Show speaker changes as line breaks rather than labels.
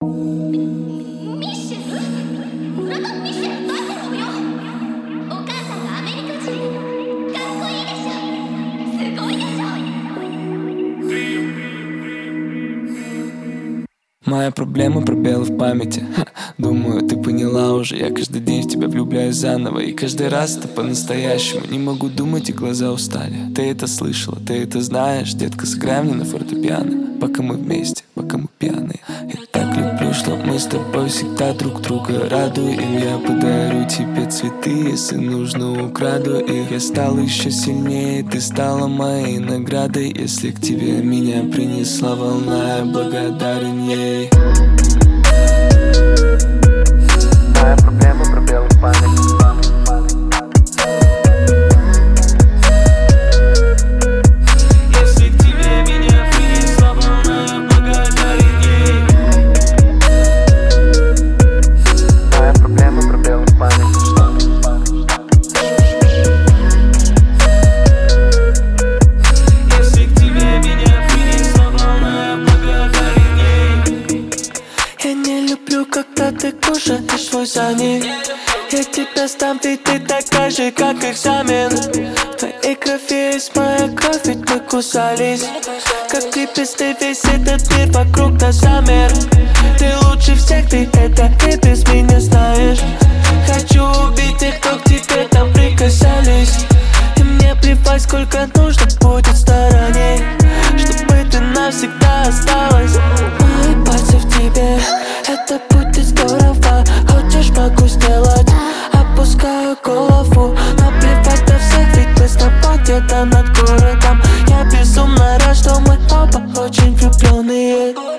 Моя проблема — пробелы в памяти. Думаю, ты поняла уже. Я каждый день в тебя влюбляюсь заново. И каждый раз это по-настоящему. Не могу думать, и глаза устали. Ты это слышала, ты это знаешь. Детка, сыграй мне на фортепиано, пока мы вместе, пока мы пьяные. Я так люблю, что мы с тобой всегда друг друга радуем. Я подарю тебе цветы, если нужно, украду их. Я стал еще сильнее, ты стала моей наградой. Если к тебе меня принесла волна, я благодарен ей. Моя проблема — пробелы в памяти.
Когда ты кушаешь свой сани, я тебя сдам, ведь ты такая же, как экзамен. В твоей крови есть моя кровь, ведь мы кусались. Как лепестки, весь этот мир вокруг нас замер. Ты лучше всех, ты это и без меня знаешь. Хочу убить тех, кто к тебе там прикасались. И мне плевать, сколько нужно будет стараний, чтобы ты навсегда осталась. Мои пальцы в тебе, это будет здорово. Хочешь, могу сделать. Опускаю голову, наплевать на всех, ведь мы с тобой где-то над городом. Я безумно рад, что мы оба очень влюбленные.